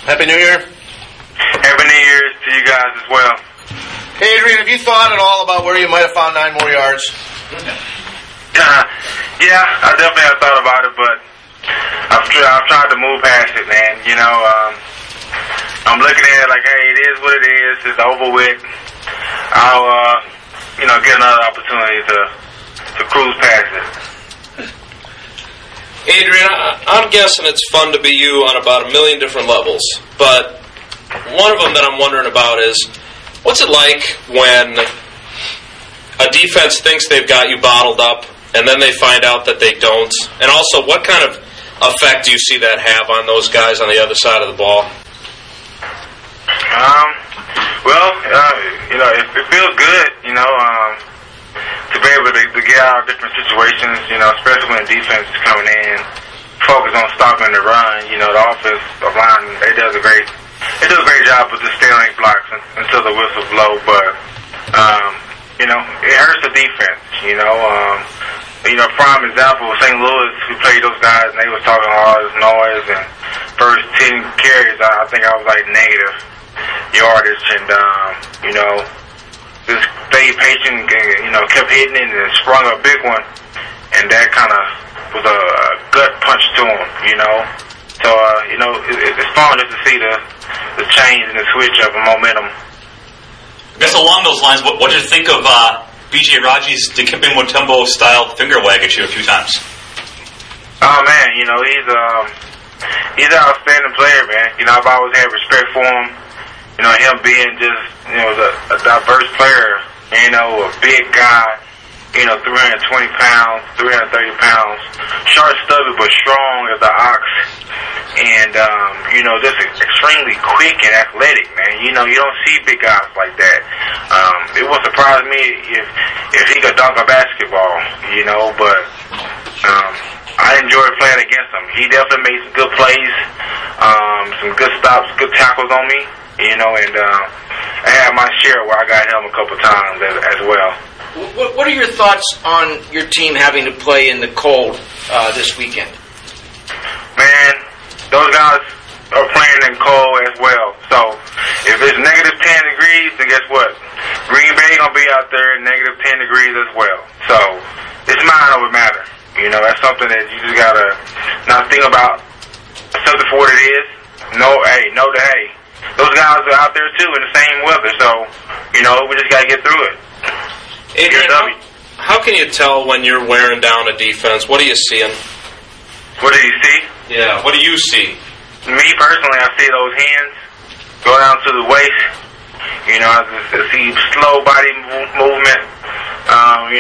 Happy New Year. Happy New Year to you guys as well. Hey, Adrian, have you thought at all about where you might have found 9 more yards? Yeah, I definitely have thought about it, but I've tried to move past it, man. I'm looking at it like, hey, it is what it is. It's over with. I'll, get another opportunity to cruise past it. Adrian, I'm guessing it's fun to be you on about a million different levels, but one of them that I'm wondering about is, what's it like when a defense thinks they've got you bottled up, and then they find out that they don't? And also, what kind of effect do you see that have on those guys on the other side of the ball? It feels good, to be able to get out of different situations, especially when the defense is coming in, focus on stopping the run. The offensive line, they do a great job with the stealing blocks until the whistle blow, but it hurts the defense. Prime example was St. Louis, who played those guys, and they was talking all this noise, and first 10 carries, I think I was like negative yardage, and just stayed patient, and kept hitting it, and sprung a big one, and that kind of was a gut punch to him. So it's fun just to see the change and the switch of momentum. I guess along those lines, what did you think of B.J. Raji's Dikembe Mutombo style finger wag at you a few times? Oh man, he's an outstanding player, man. I've always had respect for him. Him being just a diverse player. A big guy. 320 pounds, 330 pounds, short, stubby, but strong as an ox, and just extremely quick and athletic, man. You don't see big guys like that. It would surprise me if he could dunk a basketball, but I enjoyed playing against him. He definitely made some good plays, some good stops, good tackles on me, and I had my share where I got him a couple times as well. What are your thoughts on your team having to play in the cold this weekend? Man, those guys are playing in cold as well. So if it's negative 10 degrees, then guess what? Green Bay going to be out there in negative 10 degrees as well. So it's mind over matter. That's something that you just got to not think about, accept it for what it is. Know that, hey, those guys are out there too in the same weather. So, we just got to get through it. Adrian, how can you tell when you're wearing down a defense? What are you seeing? What do you see? Yeah, what do you see? Me personally, I see those hands go down to the waist. I just see slow body movement. And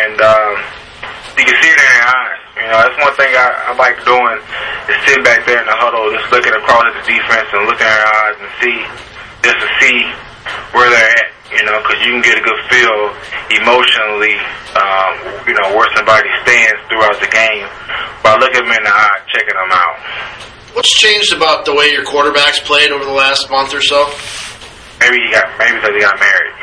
you can see it in their eyes. That's one thing I like doing, is sitting back there in the huddle, just looking across at the defense and looking in their eyes and just to see where they're at. Because you can get a good feel emotionally, where somebody stands throughout the game by looking them in the eye, checking them out. What's changed about the way your quarterback's played over the last month or so? Maybe because he got married.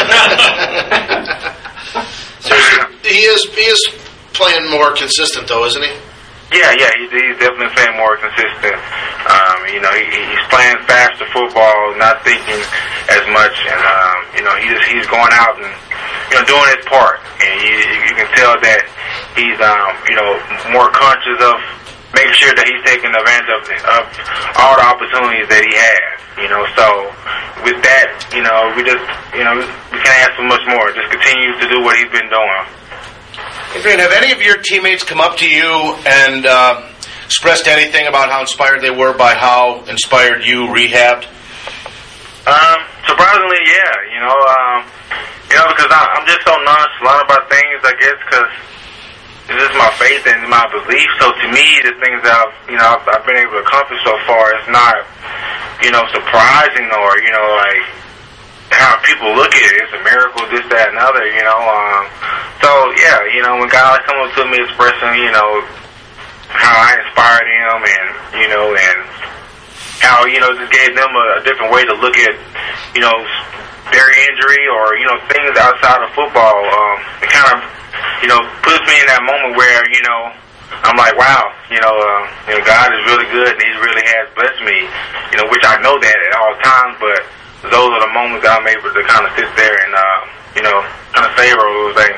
So he is playing more consistent, though, isn't he? Yeah, he's definitely playing more consistent. He's playing faster football, not thinking as much, and he's going out and doing his part. And you can tell that he's more conscious of making sure that he's taking advantage of all the opportunities that he has. So with that, we can't ask for much more. Just continue to do what he's been doing. Adrian, have any of your teammates come up to you and expressed anything about how inspired they were by how inspired you rehabbed? Surprisingly, yeah. Because I'm just so nonchalant about things, I guess, because it's just my faith and my belief. So to me, the things that I've been able to accomplish so far is not, surprising or, how people look at it. It's a miracle, this, that, and other, So, yeah, when guys come up to me expressing, how I inspired them and, and how, just gave them a different way to look at, their injury or, things outside of football, it kind of, puts me in that moment where, I'm like, wow, God is really good and He really has blessed me, which I those are the moments that I'm able to kind of sit there and, kind of savor those things.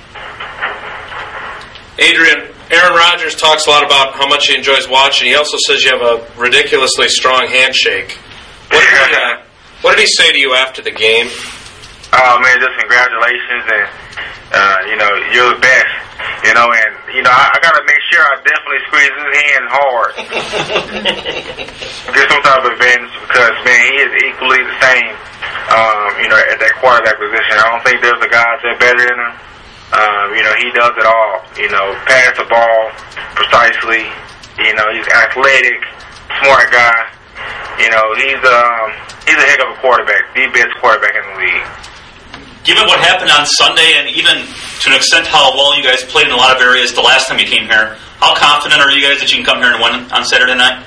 Adrian, Aaron Rodgers talks a lot about how much he enjoys watching. He also says you have a ridiculously strong handshake. What did he say to you after the game? Oh, man, just congratulations, and, you're the best. And, I got to make sure I definitely squeeze his hand hard. Get some type of advantage because, man, he is equally the same, at that quarterback position. I don't think there's a guy that's better than him. He does it all. Pass the ball precisely. He's athletic, smart guy. He's a heck of a quarterback, the best quarterback in the league. Given what happened on Sunday, and even to an extent how well you guys played in a lot of areas the last time you came here, how confident are you guys that you can come here and win on Saturday night?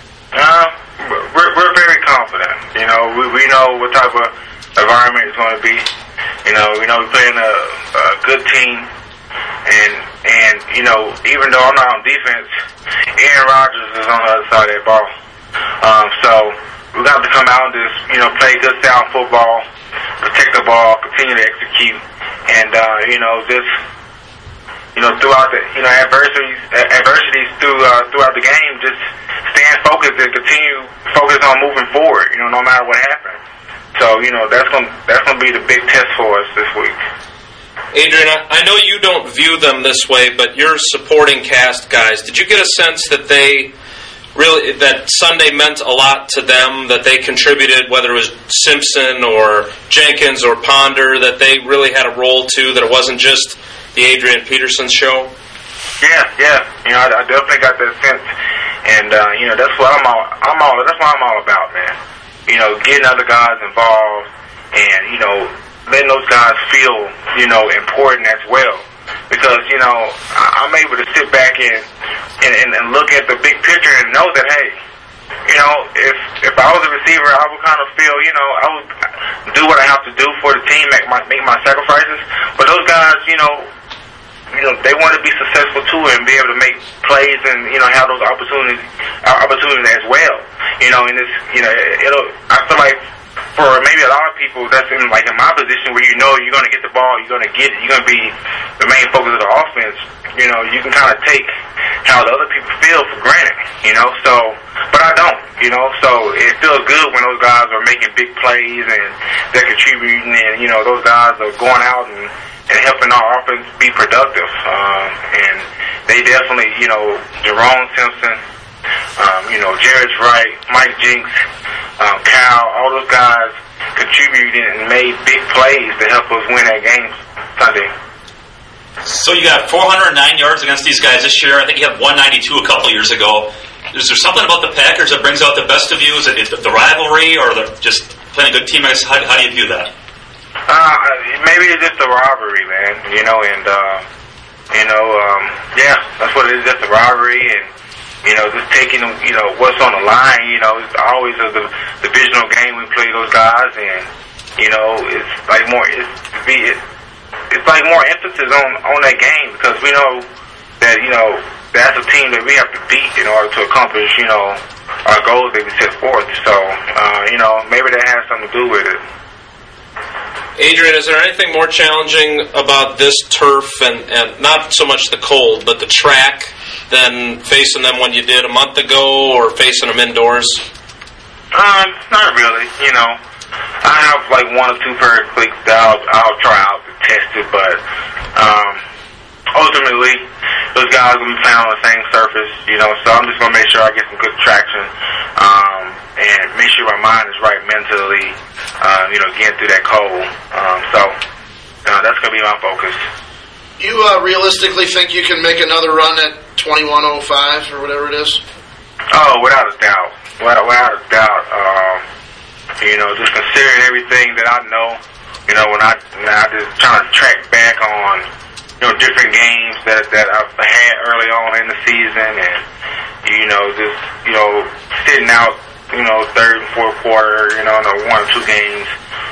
We're very confident. We know what type of environment it's going to be. We know we're playing a good team, and even though I'm not on defense, Aaron Rodgers is on the other side of that ball. So we got to come out and just play good sound football, protect the ball, continue to execute, and throughout the adversities throughout the game, just stand focused and continue focus on moving forward. No matter what happens. So that's gonna be the big test for us this week. Adrian, I know you don't view them this way, but your supporting cast guys, did you get a sense that that Sunday meant a lot to them, that they contributed, whether it was Simpson or Jenkins or Ponder, that they really had a role too, that it wasn't just the Adrian Peterson show? Yeah. I definitely got that sense, and that's what that's what I'm all about, man. Getting other guys involved, and letting those guys feel important as well. Because, I'm able to sit back and look at the big picture and know that, hey, if I was a receiver, I would kind of feel, I would do what I have to do for the team, make my sacrifices. But those guys, they want to be successful too and be able to make plays and, have those opportunities as well. And it's, I feel like for maybe a lot of people that's in my position where you're going to get the ball, you're going to get it, you're going to be the main focus of the offense, you can kind of take how the other people feel for granted, but I don't, so it feels good when those guys are making big plays and they're contributing and, those guys are going out and helping our offense be productive. And they definitely, Jerome Simpson, Jared Wright, Mike Jinks, Cal, all those guys contributed and made big plays to help us win that game Sunday. So you got 409 yards against these guys this year. I think you had 192 a couple years ago. Is there something about the Packers that brings out the best of you? Is it the rivalry or just playing a good team? How do you view that? Maybe it's just the rivalry, man. That's what it is, just the rivalry and, just taking, what's on the line. It's always a divisional game we play those guys, and, it's like more, it's like more emphasis on that game because we know that, that's a team that we have to beat in order to accomplish, our goals that we set forth. So, maybe that has something to do with it. Adrian, is there anything more challenging about this turf and not so much the cold, but the track than facing them when you did a month ago or facing them indoors? Not really. I have one or two pair of cleats that I'll try out to test it, but ultimately those guys will be playing on the same surface, so I'm just going to make sure I get some good traction and make sure my mind is right mentally, getting through that cold. That's going to be my focus. You realistically think you can make another run at 21:05 or whatever it is? Oh, without a doubt. Without a doubt. Just considering everything that I know, when I just trying to track back on, different games that I've had early on in the season and, just, sitting out, third and fourth quarter, in the 1 or 2 games,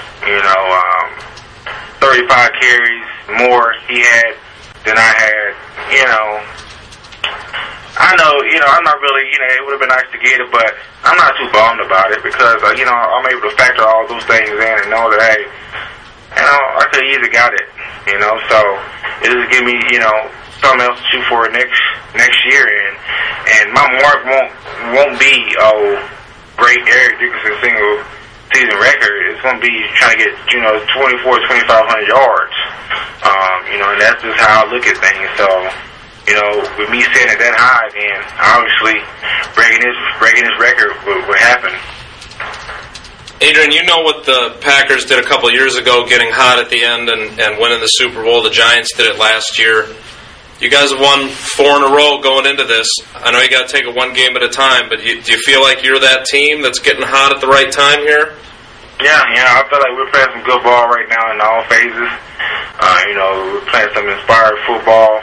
35 carries more he had than I had, I know, I'm not really, it would have been nice to get it, but I'm not too bummed about it because, I'm able to factor all those things in and know that, hey, I could have easily got it, so it just give me, something else to shoot for next year, and my mark won't be, great Eric Dickerson single season record. It's going to be trying to get, 2,500 yards, and that's just how I look at things, so. With me setting it that high, then obviously breaking this record would happen. Adrian, you know what the Packers did a couple of years ago, getting hot at the end and winning the Super Bowl. The Giants did it last year. You guys have won 4 in a row going into this. I know you got to take it one game at a time, but do you feel like you're that team that's getting hot at the right time here? Yeah, I feel like we're playing some good ball right now in all phases. We're playing some inspired football.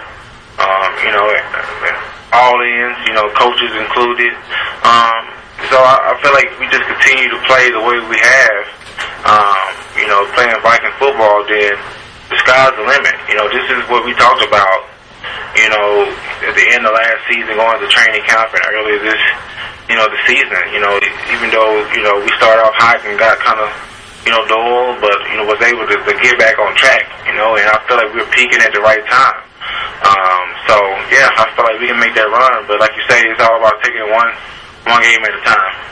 All ends, coaches included. So I feel like we just continue to play the way we have, playing Viking football, then the sky's the limit. This is what we talked about, at the end of last season, going to training camp and earlier this, the season. Even though, we started off hot and got kind of, dull, but, was able to get back on track, and I feel like we're peaking at the right time. I feel like we can make that run, but like you say, it's all about taking one game at a time.